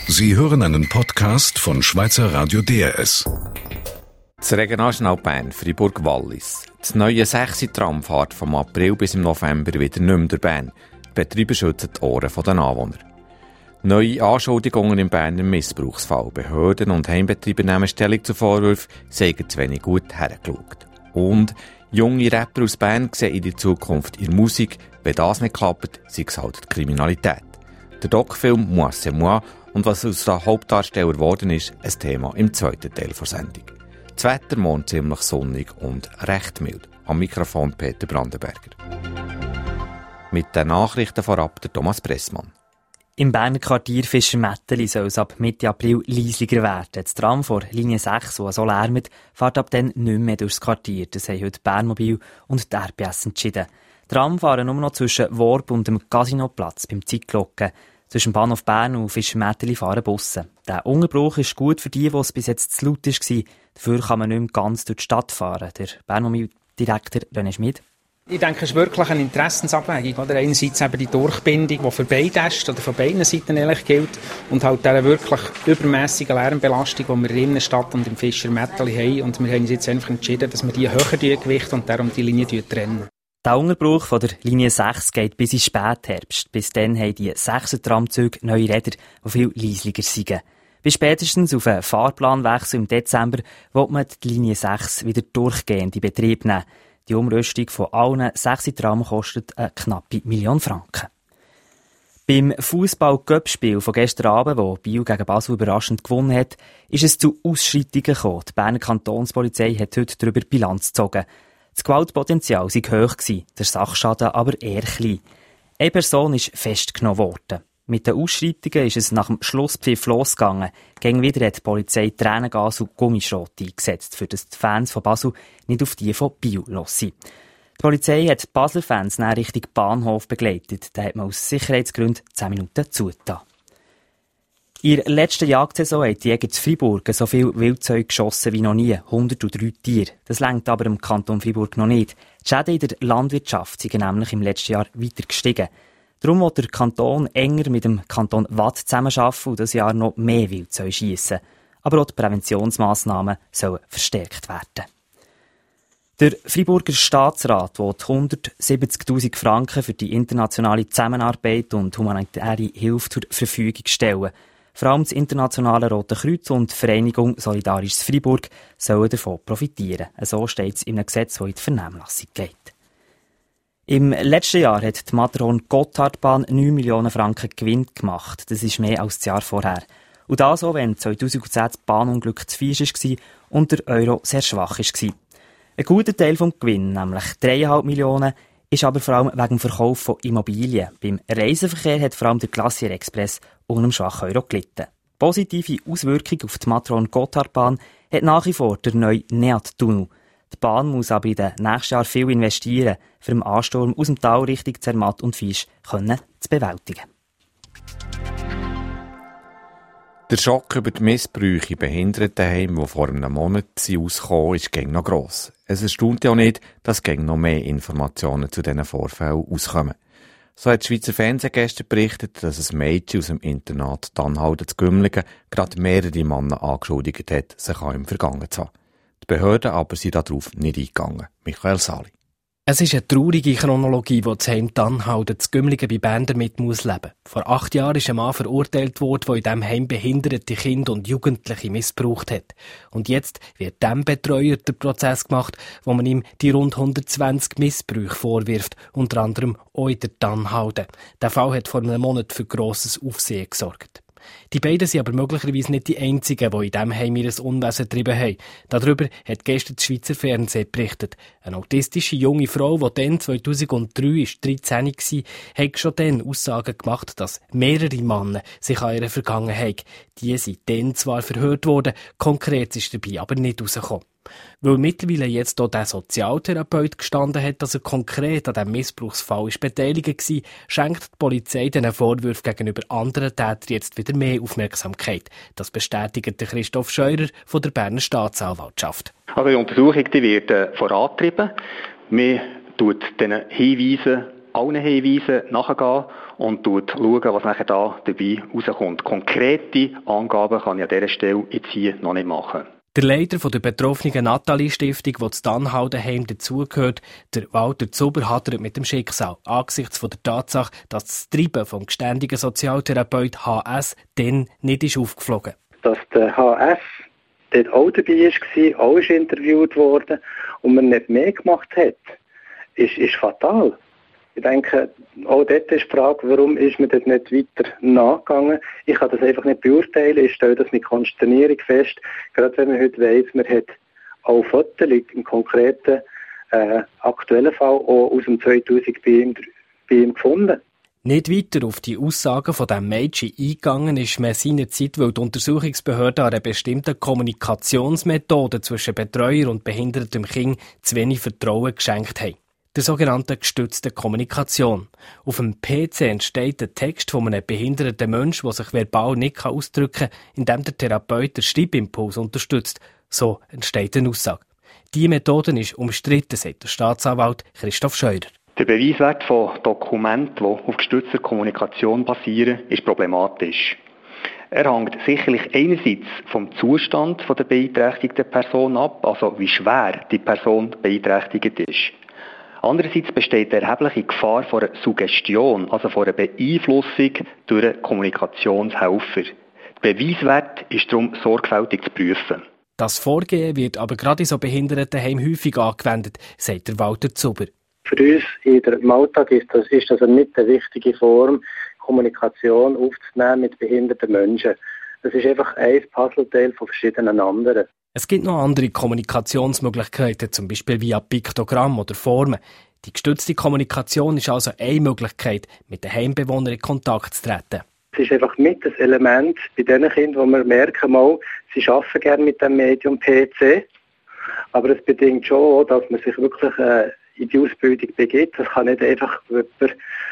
Sie hören einen Podcast von Schweizer Radio DRS. Das Regionaljournal Bern, Fribourg-Wallis. Das neue 6-Tram fährt vom April bis im November wieder nicht mehr durch Bern. Die Betreiber schützen die Ohren der Anwohner. Neue Anschuldigungen im Berner Missbrauchsfall. Behörden und Heimbetreiber nehmen Stellung zu Vorwürfen, seien zu wenig gut hergeschaut. Und junge Rapper aus Bern sehen in die Zukunft ihre Musik. Wenn das nicht klappt, sei es halt die Kriminalität. Der Doc-Film «Moi c'est moi» und was aus der Hauptdarsteller geworden ist, ein Thema im zweiten Teil der Sendung. Das Wetter morgen ziemlich sonnig und recht mild. Am Mikrofon Peter Brandenberger. Mit den Nachrichten vorab der Thomas Pressmann. Im Berner Quartier Fischermätteli soll es ab Mitte April leislicher werden. Das Tram vor Linie 6, das so lärmt, fährt ab dann nicht mehr durchs Quartier. Das haben heute Bernmobil und die RBS entschieden. Die Tram fahren nur noch zwischen Worb und dem Casinoplatz beim Zeitglocken. Zwischen Bahnhof Bern und Fischermätteli fahren Busse. Der Unterbruch ist gut für die es bis jetzt zu laut war. Dafür kann man nicht mehr ganz durch die Stadt fahren. Der Bernmobil-Direktor René Schmid. Ich denke, es ist wirklich eine Interessensabwägung. Oder? Einerseits eben die Durchbindung, die für beide ist, oder von beiden Seiten ehrlich gilt, und halt diese wirklich übermässige Lärmbelastung, die wir in der Innenstadt und im Fischermätteli haben. Und wir haben uns jetzt einfach entschieden, dass wir die höher gewichten und darum die Linie trennen. Der Unterbruch von der Linie 6 geht bis in Spätherbst. Bis dann haben die 6er-Tramzüge neue Räder, die viel leislicher sind. Bis spätestens auf einen Fahrplanwechsel im Dezember will man die Linie 6 wieder durchgehend in Betrieb nehmen. Die Umrüstung von allen 6er-Tram kostet eine knappe 1 Million Franken. Beim Fußball-Cup-Spiel von gestern Abend, wo Biel gegen Basel überraschend gewonnen hat, ist es zu Ausschreitungen gekommen. Die Berner Kantonspolizei hat heute darüber Bilanz gezogen. Das Gewaltpotenzial sei hoch gewesen, der Sachschaden aber eher klein. Eine Person ist festgenommen worden. Mit den Ausschreitungen ist es nach dem Schlusspfiff losgegangen. Gegen wieder hat die Polizei Tränengas und Gummischrot eingesetzt, für dass die Fans von Basel nicht auf die von Biel los sind. Die Polizei hat die Basler-Fans nach Richtung Bahnhof begleitet. Da hat man aus Sicherheitsgründen 10 Minuten zugetan. In der letzten Jagdsaison haben die Jäger zu Fribourg so viel Wildzeug geschossen wie noch nie, 103 Tiere. Das reicht aber im Kanton Fribourg noch nicht. Die Schäden in der Landwirtschaft sind nämlich im letzten Jahr weiter gestiegen. Darum will der Kanton enger mit dem Kanton Waadt zusammenarbeiten und dieses Jahr noch mehr Wildzeug schiessen. Aber auch die Präventionsmassnahmen sollen verstärkt werden. Der Friburger Staatsrat will 170'000 Franken für die internationale Zusammenarbeit und humanitäre Hilfe zur Verfügung stellen. Vor allem das Internationale Rote Kreuz und die Vereinigung Solidarisches Fribourg sollen davon profitieren. So steht es in einem Gesetz, das in die Vernehmlassung geht. Im letzten Jahr hat die Matterhorn-Gotthardbahn 9 Millionen Franken Gewinn gemacht. Das ist mehr als das Jahr vorher. Und das auch, wenn 2010 das Bahnunglück zu feiern war und der Euro sehr schwach war. Ein guter Teil des Gewinns, nämlich 3,5 Millionen, ist aber vor allem wegen dem Verkauf von Immobilien. Beim Reiseverkehr hat vor allem der Glacier Express unter dem schwachen Euro gelitten. Positive Auswirkungen auf die Matterhorn-Gotthardbahn hat nach wie vor der neue Neat-Tunnel. Die Bahn muss aber in den nächsten Jahren viel investieren, um den Ansturm aus dem Tal Richtung Zermatt und Fisch zu bewältigen. Der Schock über die Missbräuche in Behindertenheimen, die vor einem Monat ausgekommen ist, ging noch gross. Es erstaunt ja nicht, dass noch mehr Informationen zu diesen Vorfällen auskommen. So hat das Schweizer Fernsehen gestern berichtet, dass ein Mädchen aus dem Internat Dannhalden zu Gümligen gerade mehrere Männer angeschuldigt hat, sich an ihm vergangen zu haben. Die Behörden aber sind darauf nicht eingegangen. Michael Sali. Es ist eine traurige Chronologie, die das Heim Dannhalden zu Gümligen bei Bern damit leben muss. Vor 8 Jahren ist ein Mann verurteilt worden, der in diesem Heim behinderte Kinder und Jugendliche missbraucht hat. Und jetzt wird dem Betreuer der Prozess gemacht, wo man ihm die rund 120 Missbrüche vorwirft, unter anderem auch in der Dannhalden. Der Fall hat vor einem Monat für grosses Aufsehen gesorgt. Die beiden sind aber möglicherweise nicht die einzigen, die in diesem Heim ihr Unwesen getrieben haben. Darüber hat gestern das Schweizer Fernsehen berichtet. Eine autistische junge Frau, die dann 2003 13 war, hat schon dann Aussagen gemacht, dass mehrere Männer sich an ihrer Vergangenheit. Die sind dann zwar verhört worden, konkret ist dabei aber nicht rausgekommen. Weil mittlerweile jetzt auch der Sozialtherapeut gestanden hat, dass er konkret an diesem Missbrauchsfall beteiligt war, schenkt die Polizei diesen Vorwürfen gegenüber anderen Tätern jetzt wieder mehr Aufmerksamkeit. Das bestätigt Christoph Scheurer von der Berner Staatsanwaltschaft. Also die Untersuchung die wird vorangetrieben. Man tut diesen Hinweisen allen Hinweisen nachgehen und schauen, was nachher da dabei rauskommt. Konkrete Angaben kann ich an dieser Stelle jetzt hier noch nicht machen. Der Leiter der betroffenen Nathalie-Stiftung, die zu Dannhaudenheim dazugehört, der Walter Zuber, hadert mit dem Schicksal. Angesichts der Tatsache, dass das Treiben vom geständigen Sozialtherapeut HS dann nicht ist aufgeflogen. Dass der HS dort auch dabei war, auch ist interviewt worden und man nicht mehr gemacht hat, ist fatal. Ich denke, auch dort ist die Frage, warum ist man dort nicht weiter nachgegangen. Ich kann das einfach nicht beurteilen. Ich stelle das mit Konsternierung fest. Gerade wenn man heute weiss, man hat auch Fotos im konkreten aktuellen Fall auch aus dem 2000 bei ihm gefunden. Nicht weiter auf die Aussagen von diesem Mädchen eingegangen ist man seinerzeit, weil die Untersuchungsbehörden einer bestimmten Kommunikationsmethode zwischen Betreuer und behindertem Kind zu wenig Vertrauen geschenkt haben. Der sogenannten gestützten Kommunikation. Auf dem PC entsteht der Text von einem behinderten Menschen, der sich verbal nicht ausdrücken kann, indem der Therapeut den Schreibimpuls unterstützt. So entsteht eine Aussage. Diese Methode ist umstritten, sagt der Staatsanwalt Christoph Scheurer. Der Beweiswert von Dokumenten, die auf gestützter Kommunikation basieren, ist problematisch. Er hängt sicherlich einerseits vom Zustand der beeinträchtigten Person ab, also wie schwer die Person beeinträchtigt ist. Andererseits besteht eine erhebliche Gefahr vor einer Suggestion, also vor einer Beeinflussung durch einen Kommunikationshelfer. Der Beweiswert ist darum sorgfältig zu prüfen. Das Vorgehen wird aber gerade in so Behindertenheimen häufig angewendet, sagt der Walter Zuber. Für uns im Alltag ist das nicht eine wichtige Form, Kommunikation aufzunehmen mit behinderten Menschen. Das ist einfach ein Puzzleteil von verschiedenen anderen. Es gibt noch andere Kommunikationsmöglichkeiten, zum Beispiel via Piktogramm oder Formen. Die gestützte Kommunikation ist also eine Möglichkeit, mit den Heimbewohnern in Kontakt zu treten. Es ist einfach mit das Element bei den Kindern, wo wir merken, sie arbeiten gerne mit dem Medium PC, aber es bedingt schon auch, dass man sich wirklich in die Ausbildung begibt. Das kann nicht einfach jemand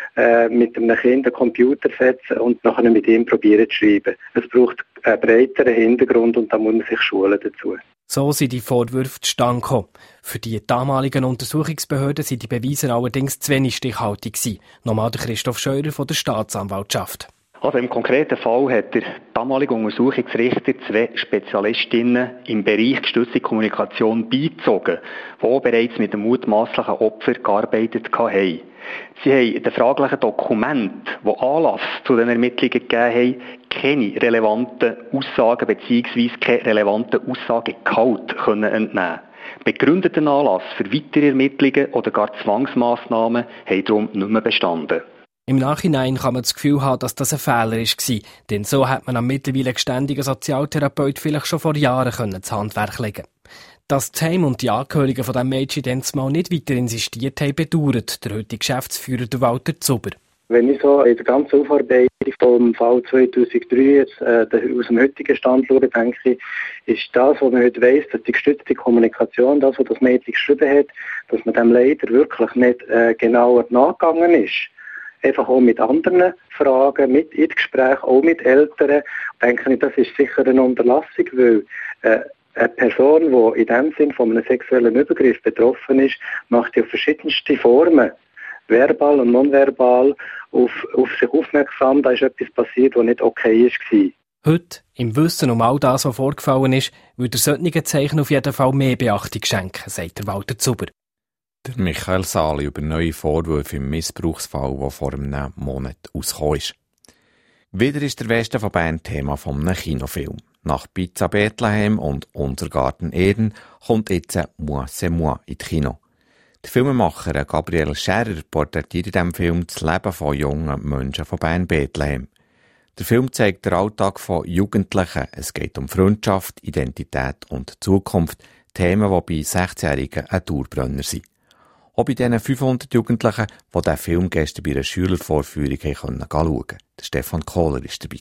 mit einem Kind einen Computer setzen und nachher mit ihm probieren zu schreiben. Es braucht einen breiteren Hintergrund und da muss man sich schulen dazu. So sind die Vorwürfe zustande gekommen. Für die damaligen Untersuchungsbehörden sind die Beweise allerdings zu wenig stichhaltig gewesen. Nochmal der Christoph Scheurer von der Staatsanwaltschaft. Also im konkreten Fall hat der damalige Untersuchungsrichter 2 Spezialistinnen im Bereich gestützte Kommunikation beigezogen, die bereits mit dem mutmaßlichen Opfer gearbeitet haben. Sie haben den fraglichen Dokumenten, die Anlass zu den Ermittlungen gegeben haben, keine relevanten Aussagen bzw. keine relevanten Aussagegehalt entnehmen. Begründeten Anlass für weitere Ermittlungen oder gar Zwangsmassnahmen haben darum nicht mehr bestanden. Im Nachhinein kann man das Gefühl haben, dass das ein Fehler war, denn so hat man am mittlerweile geständigen Sozialtherapeut vielleicht schon vor Jahren das Handwerk legen können. Dass das Heim und die Angehörigen von diesem Mädchen dann mal nicht weiter insistiert haben, bedauert der heutige Geschäftsführer Walter Zuber. Wenn ich so in der ganzen Aufarbeitung vom Fall 2003 jetzt, aus dem heutigen Stand schaue, denke ich, ist das, was man heute weiss, dass die gestützte Kommunikation, das, was das Mädchen geschrieben hat, dass man dem leider wirklich nicht genauer nachgegangen ist. Einfach auch mit anderen Fragen, mit in Gespräch, auch mit Eltern, denke ich, das ist sicher eine Unterlassung, weil eine Person, die in dem Sinn von einem sexuellen Übergriff betroffen ist, macht ja verschiedenste Formen, verbal und nonverbal, auf sich aufmerksam, da ist etwas passiert, was nicht okay war. Heute, im Wissen um all das, was vorgefallen ist, würde er solchen Zeichen auf jeden Fall mehr Beachtung schenken, sagt der Walter Zuber. Der Michael Sali über neue Vorwürfe im Missbrauchsfall, der vor einem Monat rausgekommen ist. Wieder ist der Westen von Bern Thema von einem Kinofilm. Nach Pizza Bethlehem und Unser Garten Eden kommt jetzt «Moi c'est moi» in die Kino. Der Filmemacher Gabriel Scherer porträtiert in diesem Film das Leben von jungen Menschen von Bern Bethlehem. Der Film zeigt den Alltag von Jugendlichen. Es geht um Freundschaft, Identität und Zukunft. Themen, die bei 16-Jährigen ein Dauerbrenner sind. Auch bei diesen 500 Jugendlichen, die diesen Film gestern bei einer Schülervorführung schauen konnten. Der Stefan Kohler war dabei.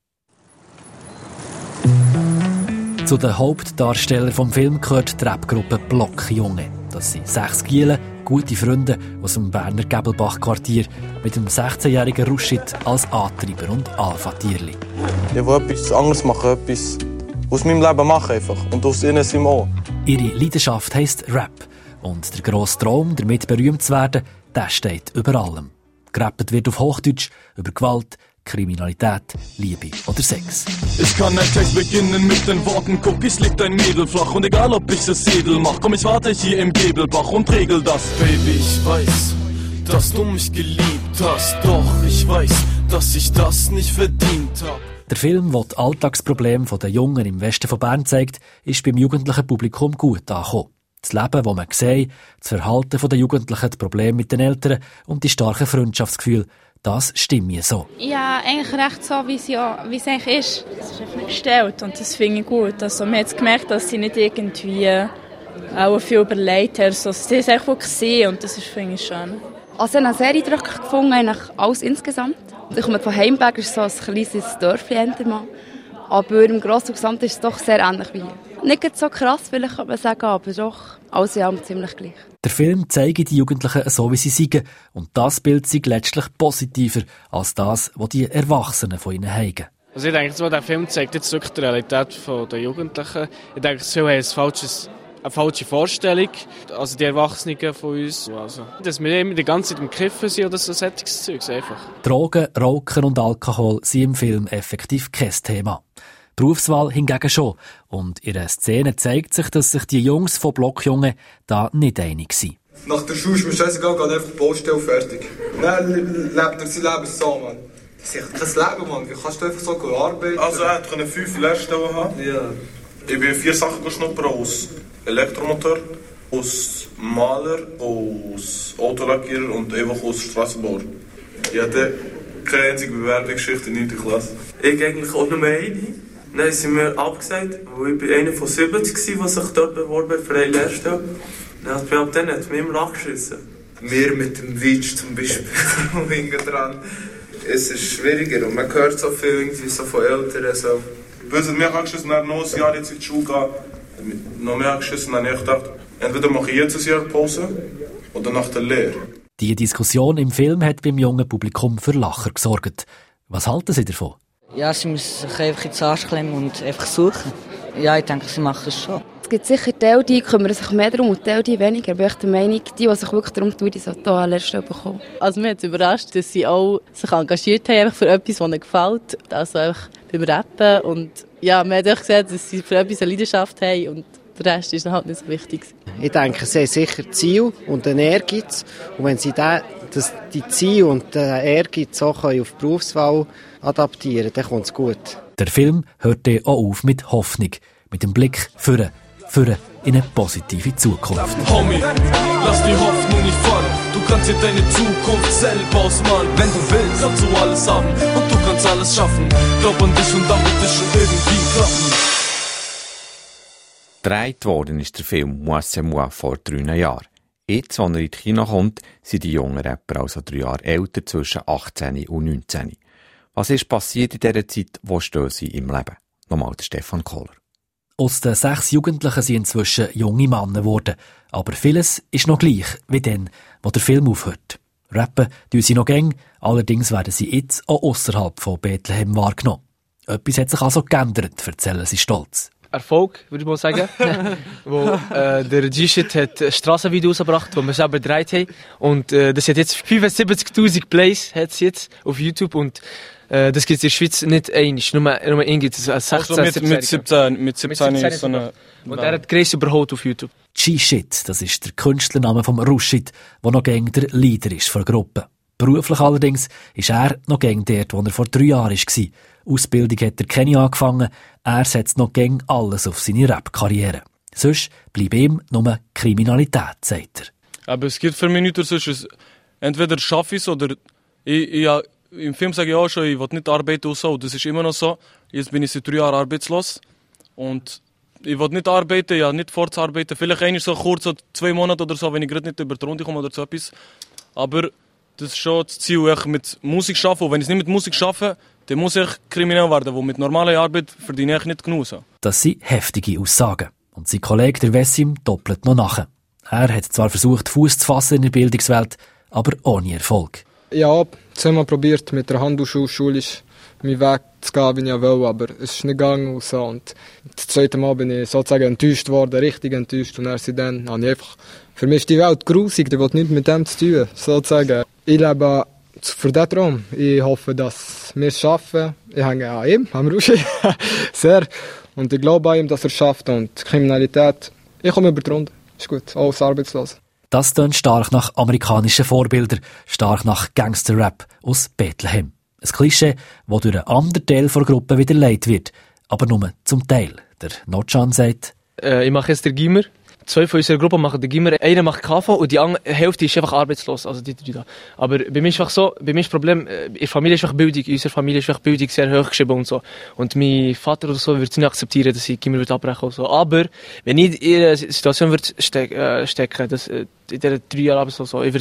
Zu den Hauptdarstellern des Films gehört die Rapgruppe Blockjunge. Das sind 6 Gielen, gute Freunde aus dem Berner Gebelbach-Quartier mit dem 16-jährigen Ruschit als Antreiber und Alpha-Tierli. Ich will etwas anderes machen, etwas aus meinem Leben machen einfach und aus ihnen sind auch. Ihre Leidenschaft heisst Rap. Und der grosse Traum, damit berühmt zu werden, der steht über allem. Gerappt wird auf Hochdeutsch über Gewalt, Kriminalität, Liebe oder Sex. Ich kann einen Text beginnen mit den Worten, guck, es liegt ein Mädel flach und egal ob ich es edel mach, komm, ich warte hier im Gebelbach und regel das. Baby, ich weiß, dass du mich geliebt hast, doch ich weiß, dass ich das nicht verdient hab. Der Film, der die Alltagsprobleme der Jungen im Westen von Bern zeigt, ist beim jugendlichen Publikum gut angekommen. Das Leben, das man sieht, das Verhalten der Jugendlichen, die Probleme mit den Eltern und die starken Freundschaftsgefühle, das stimmt mir so. Ja, eigentlich recht so, wie es eigentlich ist. Es ist einfach gestellt und das finde ich gut. Also, man hat gemerkt, dass sie nicht irgendwie auch viel überlegt haben. Also, sie haben es einfach gesehen und das finde ich schön. Also ich habe eine sehr eindrücklich gefunden, eigentlich alles insgesamt. Ich komme von Heimberg, ist so ein kleines Dörfchen, aber im Großen und Gesamten ist es doch sehr ähnlich wie hier. Nicht so krass, vielleicht kann man sagen, aber doch alles in allem ziemlich gleich. Der Film zeigt die Jugendlichen so, wie sie sind, und das Bild sei letztlich positiver als das, was die Erwachsenen von ihnen haben. Also ich denke, der Film zeigt jetzt wirklich die Realität der Jugendlichen. Ich denke, viele haben eine falsche Vorstellung, also die Erwachsenen von uns. Also, dass wir immer die ganze Zeit im Kiffen sind oder so solches Zeugs einfach. Drogen, Rauchen und Alkohol sind im Film effektiv kein Thema. Berufswahl hingegen schon. Und in einer Szene zeigt sich, dass sich die Jungs von Blockjungen da nicht einig sind. Nach der Schule ist mir scheißegal, geht einfach die Baustelle fertig. Dann lebt er sein Leben so, Mann. Das ist echt kein Leben, Mann. Wie kannst du einfach so arbeiten? Also er konnte 5 Lehrstellen haben. Ja. Ich bin 4 Sachen geschnuppert, aus Elektromotor, aus Maler, aus Autolackierer und einfach aus Strassenbauer. Ich hatte keine einzige Bewerbungsgeschichte in 9. Klasse. Ich eigentlich auch nur eine. Dann sind wir abgesagt, weil ich einer von 70 war, der sich dort beworben hat für eine Lehrstelle. Ab dann hat es mich immer angeschissen. Wir mit dem Witsch zum Beispiel, hinten dran. Es ist schwieriger und man hört so viel irgendwie so von Eltern. So. Weil es mich angeschissen hat, noch ein Jahr jetzt in die Schule gehen, noch mehr angeschissen, dann habe ich gedacht, entweder mache ich jetzt ein Jahr Pause oder nach der Lehre. Die Diskussion im Film hat beim jungen Publikum für Lacher gesorgt. Was halten Sie davon? Ja, sie müssen sich einfach ins Arsch klemmen und einfach suchen. Ja, ich denke, sie machen es schon. Es gibt sicher Teile, die kümmern sich mehr darum und Teile, die weniger. Aber ich bin der Meinung, die sich wirklich darum tun, die sollten hier eine Lehrstelle bekommen. Also mich hat es überrascht, dass sie auch sich engagiert haben einfach für etwas, was ihnen gefällt. Also einfach beim Rappen. Und ja, man hat auch gesehen, dass sie für etwas eine Leidenschaft haben und der Rest ist halt nicht so wichtig. Ich denke, sie haben sicher Ziel und einen Ehrgeiz. Und wenn sie die Ziele und den Ehrgeiz auch auf die Berufswahl adaptieren, dann kommt es gut. Der Film hört auch auf mit Hoffnung, mit dem Blick für in eine positive Zukunft. Homie, lass die Hoffnung nicht fallen. Du kannst dir deine Zukunft selber ausmalen. Wenn du willst, kannst du alles haben und du kannst alles schaffen. Glaub an dich und dann wird es schon irgendwie klappen. Gedreht worden ist der Film «Moi c'est moi» vor 3 Jahren. Jetzt, als er in die Kino kommt, sind die jungen Rapper also 3 Jahre älter, zwischen 18 und 19. Was ist passiert in dieser Zeit? Wo stehen sie im Leben? Nochmal der Stefan Kohler. Aus den 6 Jugendlichen sind inzwischen junge Männer geworden. Aber vieles ist noch gleich wie dann, wo der Film aufhört. Rappen tun sie noch gäng, allerdings werden sie jetzt auch ausserhalb von Bethlehem wahrgenommen. Etwas hat sich also geändert, erzählen sie stolz. Erfolg, würde ich mal sagen. Wo der G-Shit hat Strassenvideo rausgebracht, die wir selber gedreht haben. Und das hat jetzt 75'000 Plays hat's jetzt auf YouTube. Und das gibt es in der Schweiz nicht einig. Nur irgendwie 16, also mit 17 ist so eine... Und er hat Grace überholt auf YouTube. G-Shit, das ist der Künstlername vom Rushit, der noch gäng der Leader ist von der Gruppe. Beruflich allerdings ist er noch gäng dort, wo er vor 3 Jahren war. Ausbildung hat er keine angefangen, er setzt noch gäng alles auf seine Rap-Karriere. Sonst bleibt ihm nur Kriminalität, sagt er. Aber es gibt für mich nichts sonst. Entweder schaffe ich es oder... Im Film sage ich auch schon, ich will nicht arbeiten und so. Das ist immer noch so. Jetzt bin ich seit 3 Jahren arbeitslos. Und ich will nicht arbeiten, ja, nicht fortzuarbeiten. Vielleicht einmal so kurz, so 2 Monate oder so, wenn ich gerade nicht über die Runde komme oder so etwas. Aber das ist schon das Ziel, ich mit Musik arbeiten. Und wenn ich nicht mit Musik arbeite, dann muss ich kriminell werden, weil mit normaler Arbeit verdiene ich nicht genug. Das sind heftige Aussagen. Und sein Kollege, der Wessim, doppelt noch nach. Er hat zwar versucht, Fuß zu fassen in der Bildungswelt, aber ohne Erfolg. Ja, 2-mal probiert mit der Handelsschule. meinen Weg zu gehen, wie ich wollte, aber es ist nicht gegangen und so. Und das zweite Mal bin ich sozusagen enttäuscht worden, richtig enttäuscht. Und dann habe ich einfach, für mich ist die Welt grusig, die will nichts mit dem zu tun, sozusagen. Ich lebe für diesen Traum. Ich hoffe, dass wir es schaffen. Ich hänge an ihm, am Ruschi, sehr. Und ich glaube an ihm, dass er es schafft. Und die Kriminalität, ich komme über die Runde. Ist gut, auch als Arbeitsloser. Das tönt stark nach amerikanischen Vorbildern, stark nach Gangster-Rap aus Bethlehem. Ein Klischee, das durch einen anderen Teil der Gruppe widerlegt wird, aber nur zum Teil. Der Notcan sagt, ich mache jetzt den Gimmer. 2 von unserer Gruppe machen den Gimmer. Einer macht KV und die andere Hälfte ist einfach arbeitslos. Also die 3 da. Aber bei mir ist einfach so, bei mir ist das Problem, in der Familie ist einfach Bildung, in unserer Familie ist einfach Bildung sehr hoch geschrieben und so. Und mein Vater oder so würde es nicht akzeptieren, dass ich Gimmer abbrechen oder so. Aber wenn ich in einer Situation würde stecken, dass in diesen 3 Jahren arbeitslos so, ich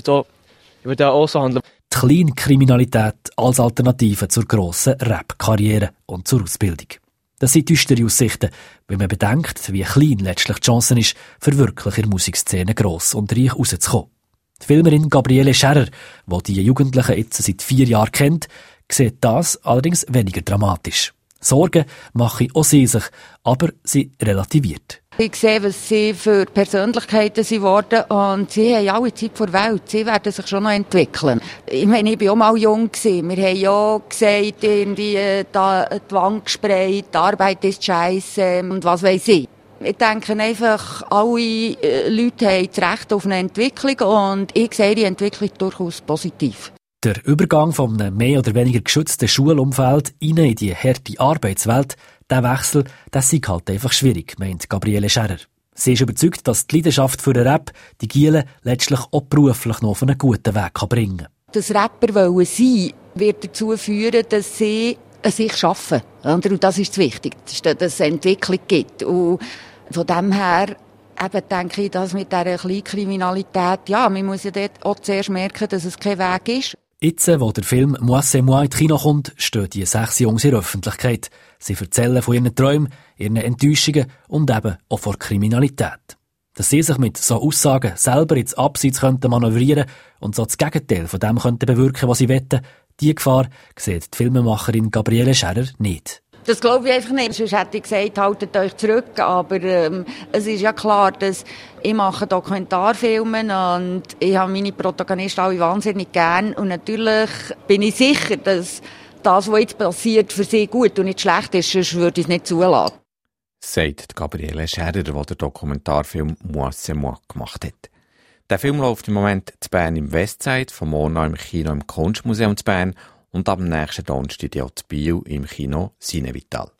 würde auch so handeln. Die Kleinkriminalität als Alternative zur grossen Rap-Karriere und zur Ausbildung. Das sind düstere Aussichten, wenn man bedenkt, wie klein letztlich die Chance ist, für wirklich in der Musikszene gross und reich rauszukommen. Die Filmerin Gabriele Scherrer, die die Jugendlichen jetzt seit 4 Jahren kennt, sieht das allerdings weniger dramatisch. Sorgen mache auch sie sich, aber sie relativiert. Ich sehe, was sie für Persönlichkeiten sind worden und sie haben alle Zeit vor der Welt. Sie werden sich schon noch entwickeln. Ich meine, ich war auch mal jung gewesen. Wir haben ja gesagt, irgendwie da die Wand gesprayt, die Arbeit ist scheisse und was weiss ich. Ich denke einfach, alle Leute haben das Recht auf eine Entwicklung und ich sehe die Entwicklung durchaus positiv. Der Übergang von einem mehr oder weniger geschützten Schulumfeld in die harte Arbeitswelt, der Wechsel, das sei halt einfach schwierig, meint Gabriele Scherrer. Sie ist überzeugt, dass die Leidenschaft für den Rap die Gielen letztlich auch beruflich noch auf einen guten Weg bringen kann. Das Rapper wollen sein, wird dazu führen, dass sie an sich arbeiten. Und das ist das Wichtigste, dass es eine Entwicklung gibt. Und von dem her eben denke ich, dass mit dieser Kleinkriminalität, ja, man muss ja dort auch zuerst merken, dass es kein Weg ist. Jetzt, wo der Film «Moi c'est moi» in die Kino kommt, stehen die 6 Jungs in der Öffentlichkeit. Sie erzählen von ihren Träumen, ihren Enttäuschungen und eben auch von Kriminalität. Dass sie sich mit so Aussagen selber ins Abseits manövrieren und so das Gegenteil von dem bewirken könnten, was sie wollen, die Gefahr sieht die Filmemacherin Gabriele Scherrer nicht. Das glaube ich einfach nicht. Sonst hätte ich gesagt, haltet euch zurück. Aber es ist ja klar, dass ich mache Dokumentarfilme und ich habe meine Protagonisten alle wahnsinnig gern. Und natürlich bin ich sicher, dass das, was jetzt passiert, für sie gut und nicht schlecht ist, sonst würde ich es nicht zulassen. Sagt Gabriele Scherrer, die den Dokumentarfilm «Moi c'est moi» gemacht hat. Der Film läuft im Moment in Bern im Westside, vom morgen im Kino im Kunstmuseum in Bern und ab dem nächsten Donnerstag in Biel im Kino Cinevital.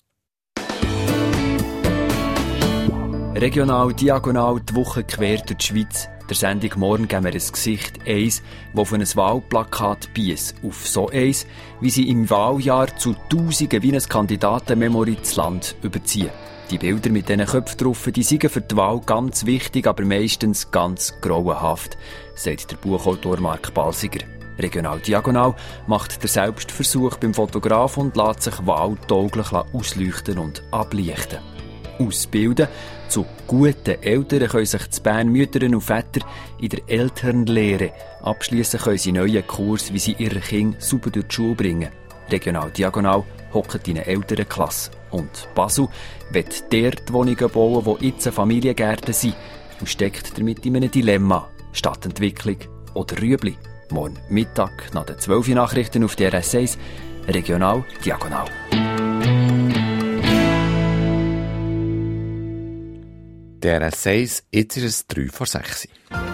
Regional, diagonal, die Woche quer durch die Schweiz. Der Sendung «Morgen» geben wir ein Gesicht, eins, das auf ein Wahlplakat biess, auf so eins, wie sie im Wahljahr zu Tausenden wie ein Kandidatenmemory das Land überziehen. Die Bilder mit diesen Köpfen drauf, die sind für die Wahl ganz wichtig, aber meistens ganz grauenhaft, sagt der Buchautor Mark Balsiger. Regional Diagonal macht der Selbstversuch beim Fotograf und lässt sich wahltauglich ausleuchten und ablichten. Ausbilden zu guten Eltern können sich die Bern Mütter und Väter in der Elternlehre. Abschliessen können sie neue Kurs, wie sie ihre Kinder super durch die Schule bringen. Regional Diagonal hockt in einer Elternklasse. Und Basel wird dort Wohnungen bauen, wo jetzt Familiengärten sind und steckt damit in einem Dilemma. Stadtentwicklung oder Rüebli. Morgen Mittag nach den 12 Nachrichten auf der RS1, Regional Diagonal. Der RS1, jetzt ist es 3 vor 6.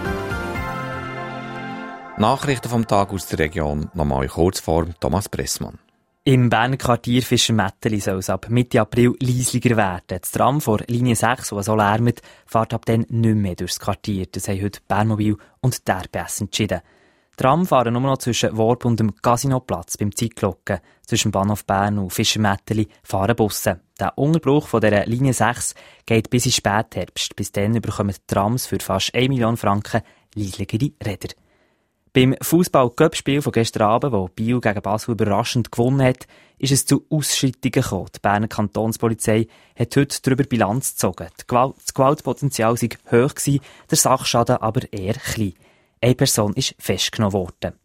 Nachrichten vom Tag aus der Region, nochmal in Kurzform, Thomas Pressmann. Im Berner Quartier Fischermetteli soll es ab Mitte April leislicher werden. Das Tram vor Linie 6, das so lärmt, fährt ab dann nicht mehr durchs Quartier. Das haben heute Bernmobil und die RBS entschieden. Die Tram fahren nur noch zwischen Worb und dem Casinoplatz beim Zeitglocken. Zwischen Bahnhof Bern und Fischermetteli fahren Busse. Der Unterbruch von dieser Linie 6 geht bis in Spätherbst. Bis dann bekommen die Trams für fast 1 Million Franken leisligere Räder. Beim Fußball-Cup-Spiel von gestern Abend, wo Biel gegen Basel überraschend gewonnen hat, ist es zu Ausschreitungen gekommen. Die Berner Kantonspolizei hat heute darüber Bilanz gezogen. Das Gewaltpotenzial war hoch, der Sachschaden aber eher klein. Eine Person ist festgenommen worden.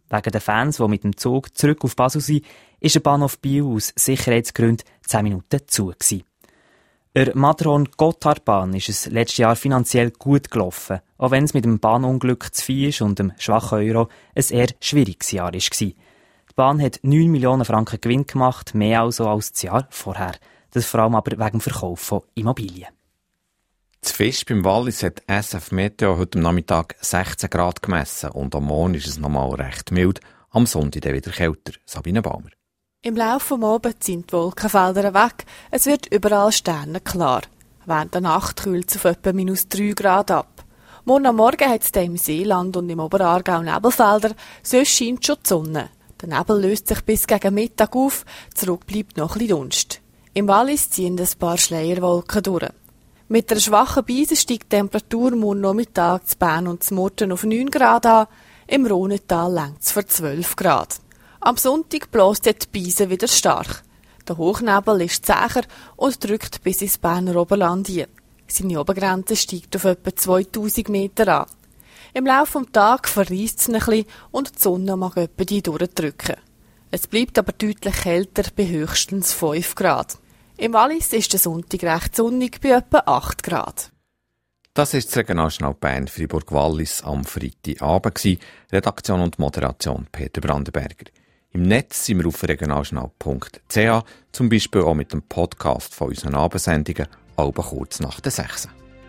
Wegen den Fans, die mit dem Zug zurück auf Basel sind, ist der Bahnhof Biel aus Sicherheitsgründen 10 Minuten zu gewesen. Der Matterhorn-Gotthardbahn ist es letztes Jahr finanziell gut gelaufen, auch wenn es mit dem Bahnunglück zu Viech und dem schwachen Euro ein eher schwieriges Jahr war. Die Bahn hat 9 Millionen Franken Gewinn gemacht, mehr also als das Jahr vorher. Das vor allem aber wegen dem Verkauf von Immobilien. Zu Fisch beim Wallis hat SF Meteo heute am Nachmittag 16 Grad gemessen und am Morgen ist es nochmal recht mild, am Sonntag dann wieder kälter. Sabine Baumer. Im Laufe des Abends sind die Wolkenfelder weg, es wird überall sternenklar. Während der Nacht kühlt es auf etwa -3 Grad ab. Morgen am Morgen hat es im Seeland und im Oberaargau Nebelfelder, sonst scheint schon die Sonne. Der Nebel löst sich bis gegen Mittag auf, zurück bleibt noch ein bisschen Dunst. Im Wallis ziehen ein paar Schleierwolken durch. Mit einer schwachen Brise steigt die Temperatur morgen Nachmittag zu Bern und zu Murten auf 9 Grad an, im Rhônetal reicht es für 12 Grad. Am Sonntag bläst die Brise wieder stark. Der Hochnebel ist zäher und drückt bis ins Berner Oberland hin. Seine Obergrenze steigt auf etwa 2000 Meter an. Im Laufe des Tages verreist es ein bisschen und die Sonne mag etwa die durchdrücken. Es bleibt aber deutlich kälter bei höchstens 5 Grad. Im Wallis ist der Sonntag recht sonnig bei etwa 8 Grad. Das war das Regionaljournal Bern Freiburg-Wallis am Freitagabend. Redaktion und Moderation Peter Brandenberger. Im Netz sind wir auf regionaljournal.ch, zum Beispiel auch mit dem Podcast von unseren Abendsendungen, halb kurz nach der 6.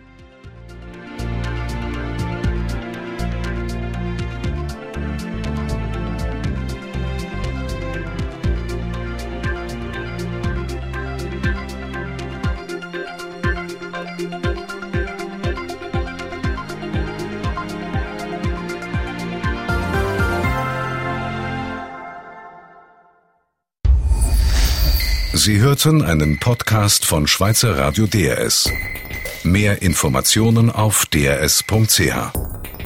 Sie hörten einen Podcast von Schweizer Radio DRS. Mehr Informationen auf drs.ch.